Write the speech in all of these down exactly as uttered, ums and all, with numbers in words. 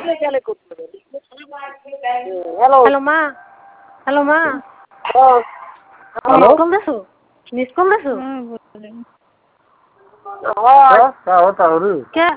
Hello hello মা hello মা miss call দেছো মিস কল দেছো क्या होता है क्या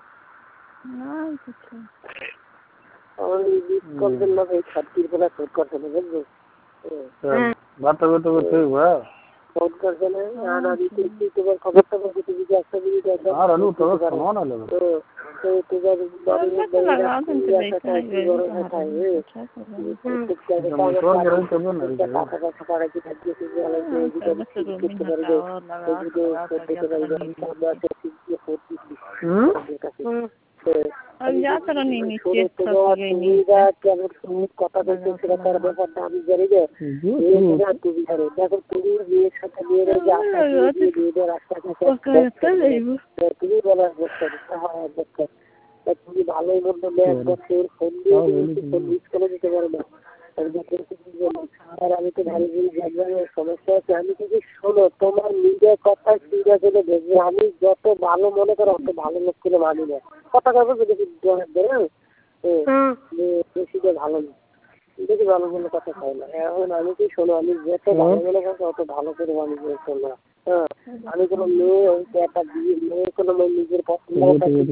कल दिन में एक छत्तीस वाला शूट कर सकते हैं बात तो तो ठीक हुआ शूट कर सकते हैं यार अभी तो तो खबर तो कुछ भी ऐसा भी नहीं हां अनु तो सुनो ना ले तो तो जब बारी में लगा तो ऐसा था कि और ऐसा है तो क्या तो करें तो ना पापा का सफाई की तकलीफ से वाला के किस तरह के हम्म अब जा तर नहीं नीचे सब गई नहीं क्या तुम कथा करते फिर कर बहुत दाम जरिए ये ना तू भी करे देखो तू ये साथ ले रे जा ये दे रास्ता का करता है वो तू भी बोला करता है देखो तू भी ভালোই বলতো मैं করতে ফোন দিয়ে ফোন মিস করে দিতে পারো না আর আমি তো ভালো করে জানলাম সমস্যা আছে আমি কিছু শোনো তোমার নিজের কথা সিরিয়াস হলে দেখবে আমি যত ভালো মনে করো অত ভালো লোক করে মানি না কথা কথা যদি দেয় বেশি ভালো না বেশি ভালো মনে কথা চাই না এখন আমি কি শোনো আমি যত ভালো মনে করছি অত ভালো করে মানি না হ্যাঁ আমি কোনো মেয়ে একটা বিয়ে মেয়ে কোনো নিজের পছন্দ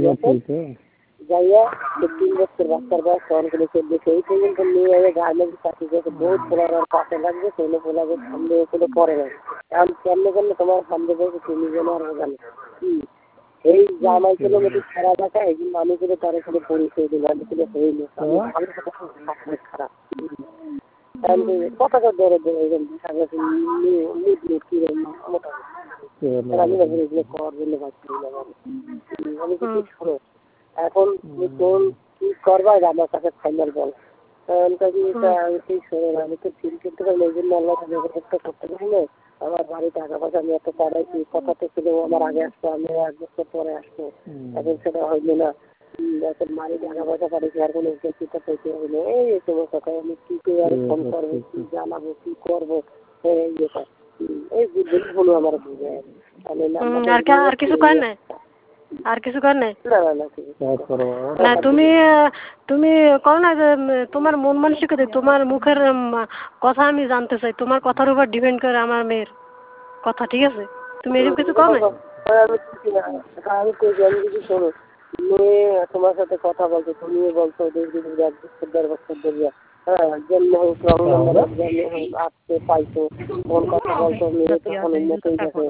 जाइए तीन बच्चे रास्तर बस कौन के लिए देखे ही थे तो ले आए गाय में काटी जैसे बहुत पुराना पासे लग गए सोने बोला के हमने को पड़े गए हम चलने करने तुम्हारे सामने गए तो तीन जन और हो गए এই জামাই ছিল মধ্যে খারাপ আছে এই মানুষ করে তারে করে পরিচয় দিলাম ছিল হই না আমি সাথে খারাপ তাহলে কতটা ধরে ধরে এরকম সাথে নিট নিট কি মোটা আমি এগুলো কর দিলে বাচ্চা আমি কিছু শুনো এখন কোন কি করবা আমার কাছে ফাইনাল বল কারণ কি আমি ঠিক শুনে আমি তো ফিল করতে পারি এই জন্য আল্লাহ একটা করতে পারি না আমার বাড়ি টাকা পয়সা আমি এত পাঠাইছি কথা তো ছিল আমার আগে আসতো আমি এক বছর পরে আসতো এখন সেটা হইলো না এখন বাড়ি টাকা পয়সা পাঠিয়েছি আর কোনো চিন্তা পেতে হইলো এই সমস্ত আমি কি করে আর ফোন করবো কি জানাবো কি করবো এই ব্যাপার এই বুদ্ধি হলো আমার বুঝে আর কিছু কর না আর কিছু কর নাই না তুমি তুমি কও না যে তোমার মন মানসিকতা তোমার মুখের কথা আমি জানতে চাই তোমার কথার উপর ডিপেন্ড করে আমার মেয়ের কথা ঠিক আছে তুমি এরকম কিছু কও না আমি কই জানি কিছু শোনো মেয়ে তোমার সাথে কথা বলতে তুমি বলছো দেখবি এক বছর দেড় বছর ধরে হ্যাঁ জন্ম হোক আসতে পাইতো কোন কথা বলতো মেয়ে তখন উন্নতই গেছে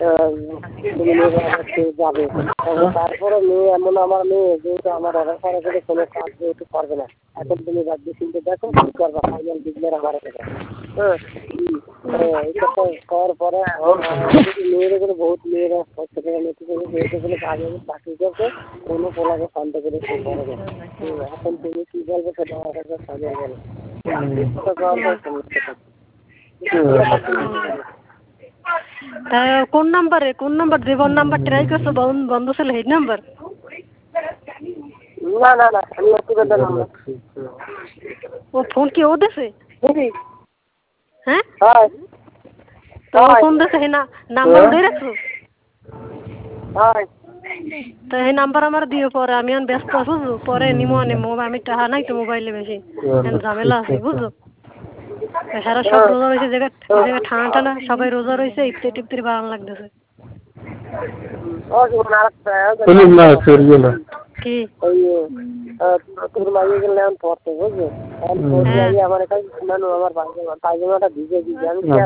যাবে তারপরে মেয়ে এমন আমার মেয়ে যেহেতু আমার অর্ডার করা করে কোনো কাজ যেহেতু করবে না এখন তুমি রাজ্য চিনতে দেখো কি করবা ফাইনাল বিজনেস আমার হ্যাঁ এটা করার পরে মেয়েরা করে বহুত মেয়েরা সেখানে মেয়েগুলো কাজে চাকরি করছে কোনো পোলাকে শান্ত করে সে করে না এখন তুমি কি বলবে সেটা আমার কাছে সাজিয়ে বলো কোন নাম্বারে কোন নাম্বার যে ফোন নাম্বার ট্রাই করছো বন্ধ ছিল এই নাম্বার না না না আমি একটু নাম্বার ও ফোন কি ও দেছে হ্যাঁ হ্যাঁ তো ফোন দেছে না নাম্বার দিয়ে রাখছো হ্যাঁ তো এই নাম্বার আমার দিও পরে আমি আন ব্যস্ত আছো পরে নিমো আনে মোবাইল আমি টাকা নাই তো মোবাইলে বেশি ঝামেলা আছে বুঝছো সারা সব রোজা রয়েছে জায়গা জায়গা ঠান্ডা ঠান্ডা সবাই রোজা রয়েছে ইফতে টিফতে ভালো লাগতেছে কি তোর মাইয়ে গেলে আমি পড়তে বুঝলি আমার কাছে শুনানো আমার পায়জামাটা ভিজে ভিজে আমি তো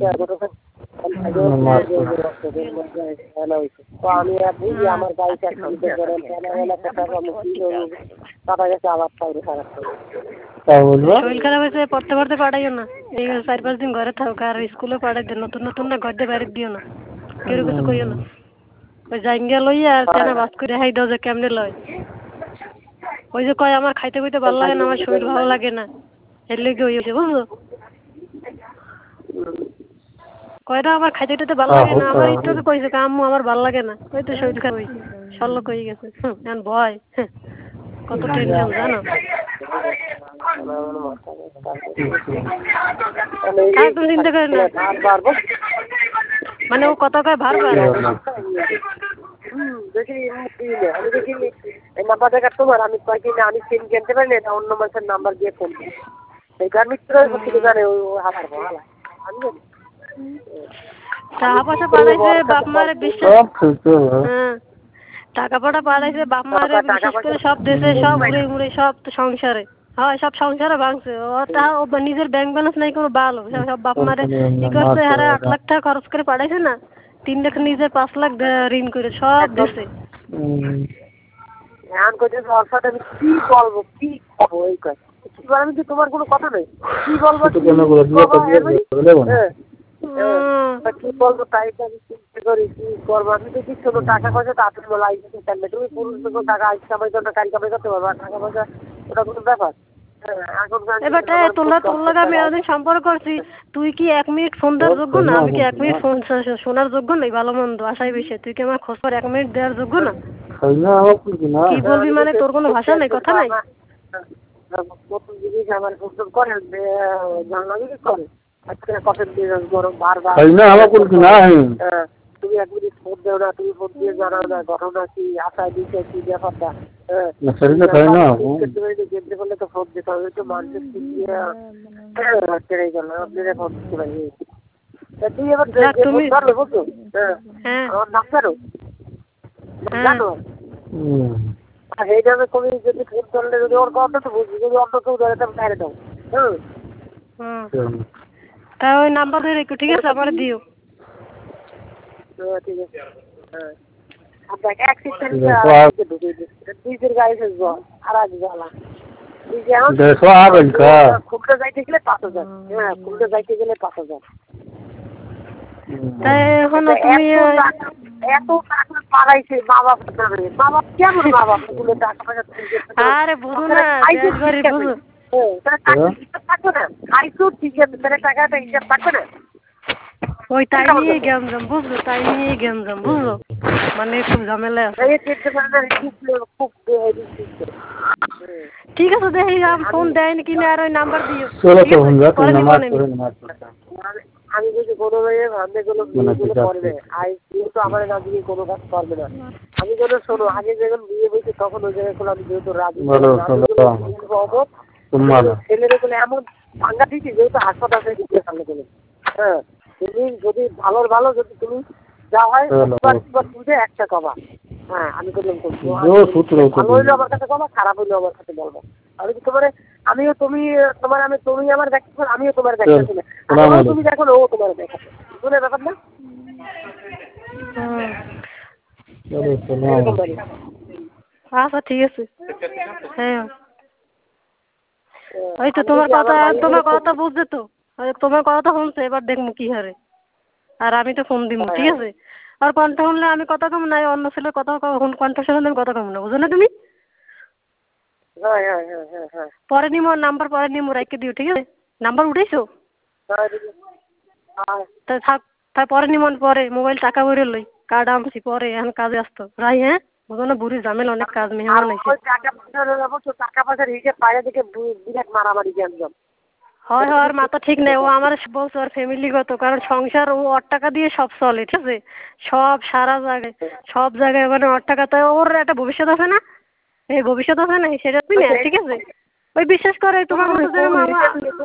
আমি বুঝি আমার গাড়িটা খাইতে করেন কাটা গেছে আবার খাইতে খারাপ শরীর খারাপ হয়েছে পড়তে পড়তে পাঠাইও না এই চার পাঁচ দিন ঘরে থাকো আর স্কুলে পাঠাই দিও নতুন নতুন না ঘরে বাইরে দিও না কেউ কিছু কইও না ওই জাইঙ্গা লইয়া আর তেনা বাস করে হাই দাও যে কেমনে লয় ওই যে কয় আমার খাইতে খুঁইতে ভালো লাগে না আমার শরীর ভালো লাগে না এর লেগে হয়েছে বুঝলো কয়টা আমার খাইতে খুঁইতে ভালো লাগে না আমার ইচ্ছা তো কইছে আম্মু আমার ভালো লাগে না ওই তো শরীর খারাপ হয়েছে সল্লো কই গেছে এখন ভয় কত টেনশন জানো তুমি চিন্তা করেন না মানে ও কত কয় ভার ভার দেখি এই নাম্বার দেখা তোমার আমি কয় কি না আমি সিম কিনতে পারি না, এটা অন্য মানুষের নাম্বার দিয়ে ফোন করি। এই গার্মেন্টসের কিছু জানে ওই হালার বহালা আমি জানি টাকা পয়সা পাঠাইছে বাপ মারে বিশ্বাস হ্যাঁ টাকা পয়সা পাঠাইছে বাপ মারে বিশ্বাস করে সব দেশে সব ঘুরে ঘুরে সব সংসারে হয় সব সংসারে ভাঙছে ওটা ও নিজের ব্যাংক ব্যালেন্স নাই কোনো ভালো সব বাপ মারে কি করছে হারে আট লাখ টাকা খরচ করে পাঠাইছে না তিন লাখ নিজের পাঁচ লাখ ঋণ করে সব দেশে এখন করছে ওর সাথে আমি কি বলবো কি খাবো এই কাজ কি বলবো যে তোমার কোনো কথা নেই কি বলবো কি বলবো তাই আমি চিন্তা করি কি করবো আমি তো কিছু টাকা পয়সা তাড়াতাড়ি বলা আইসি চাইলে তুমি পুরুষ যখন টাকা আইসি কামাই করতে কারি কামাই করতে পারবা টাকা পয়সা ওটা কোনো ব্যাপার এবার তোলা তোর লাগে আমি এতদিন সম্পর্ক করছি তুই কি এক মিনিট ফোন দেওয়ার যোগ্য না আমি কি এক মিনিট ফোন শোনার যোগ্য নাই ভালো মন্দ আশাই বেশি তুই কি আমার খোঁজ পর এক মিনিট দেওয়ার যোগ্য না কি বলবি মানে তোর কোনো ভাষা নাই কথা নাই প্রথম জিনিস আমার প্রস্তুত করেন জানলা জিনিস করে আজকে কথা দিয়ে গরম বারবার তুমি এক মিনিট ফোন দেও না তুমি ফোন দিয়ে জানাও না ঘটনা কি আশায় দিচ্ছে কি ব্যাপারটা যেতে বললে তো ফোন দিতে হবে তো মানুষের ছেড়ে গেল আপনি ফোন দিতে পারি তুই এবার ধরলে বুঝছো হ্যাঁ আমার নাম জানো জানো আর এই নামে তুমি যদি ফোন করলে যদি ওর কথা তো বুঝবি যদি অন্য কেউ ধরে তাহলে বাইরে দাও হ্যাঁ তা ওই নাম্বার ধরে একটু ঠিক আছে আমার দিও ঠিক আছে হ্যাঁ আপনাকে এক সিস্টেম দুইজের গাড়ি ফেসবো আর আজ জ্বালা খুলতে যাইতে গেলে পাঁচ হাজার হ্যাঁ খুলতে যাইতে গেলে পাঁচ হাজার এত টাকা পাড়াইছে মা বাপ মা বাপ কেমন মা বাপ টাকা পয়সা আরে বুঝো না থাকবে না খাইছো ঠিক আছে তাহলে টাকাটা হিসাব থাকবে না ওই তাই নিয়ে গেমজাম বুঝলো তাই নিয়ে গেমজাম বুঝলো মানে খুব ঝামেলা আছে ঠিক আছে দেখি ফোন দেয়নি কিনা আর ওই নাম্বার দিও আমি যদি কোনো মেয়ে ভাববে কোনো বিয়েগুলো করবে আর যেহেতু আমার না দিয়ে কোনো কাজ করবে না আমি যেন শোনো আগে যখন বিয়ে বলছি তখন ওই জায়গায় আমি যেহেতু রাজি ছেলেরে বলে এমন ভাঙ্গা দিচ্ছি যেহেতু হাসপাতাল থেকে সামনে গেলে হ্যাঁ তুমি যদি ভালোর ভালো যদি তুমি যা হয় তুলতে একটা কমা হ্যাঁ আমি করলাম ভালো হইলে আমার কাছে কমা খারাপ হইলে আমার কাছে বলবো আমি কি তোমার আমিও তুমি তোমার আমি তুমি আমার দেখতে আমিও তোমার দেখতে তুমি দেখো ও তোমার দেখা শুনে ব্যাপার না আচ্ছা ঠিক আছে হ্যাঁ ওই তো তোমার কথা তোমার কথা বুঝছে তো তোমার কথা শুনছে এবার দেখবো কি হারে আর আমি তো ফোন দিব ঠিক আছে আর কণ্ঠ শুনলে আমি কথা কম নাই অন্য ছেলের কথা কণ্ঠ শুনলে আমি কথা কম না বুঝো না তুমি পরে নিমো নাম্বার পরে নিমো রাখতে দিও ঠিক আছে নাম্বার উঠেছো তা থাক তাই পরে নিমন পরে মোবাইল টাকা ভরে লই কার্ড আনছি পরে এখন কাজে আসতো রাই হ্যাঁ বুঝো না বুড়ি ঝামেলা অনেক কাজ মেহমান আছে টাকা পয়সার হিসেব বাইরে থেকে বিরাট মারামারি জানতাম হয় হয় আর মাথা ঠিক নেই ও আমার বলছে ওর ফ্যামিলিগত কারণ সংসার ও ওর টাকা দিয়ে সব চলে ঠিক আছে সব সারা জায়গায় সব জায়গায় মানে ওর টাকা তো ওর একটা ভবিষ্যৎ আছে না এই ভবিষ্যৎ আছে না সেটা তুই না ঠিক আছে ওই বিশ্বাস করে তোমার মতো যে মামা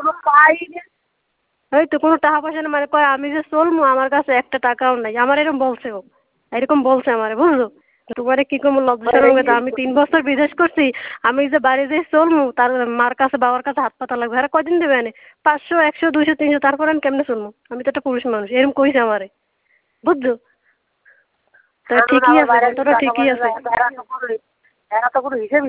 ওই তো কোনো টাকা পয়সা না মানে কয় আমি যে চলবো আমার কাছে একটা টাকাও নাই আমার এরকম বলছে ও এরকম বলছে আমারে বুঝলো তোমারে কি কম লজ্জা সরম আমি তিন বছর বিদেশ করছি আমি যে বাড়ি যে চলবো তার মার কাছে বাবার কাছে হাত পাতা লাগবে আর কদিন দেবে এনে পাঁচশো একশো দুইশো তিনশো তারপর আমি কেমনে চলবো আমি তো একটা পুরুষ মানুষ এরকম কইছে আমারে বুঝছো তা ঠিকই আছে তোরা ঠিকই আছে এরা তো কোনো হিসেব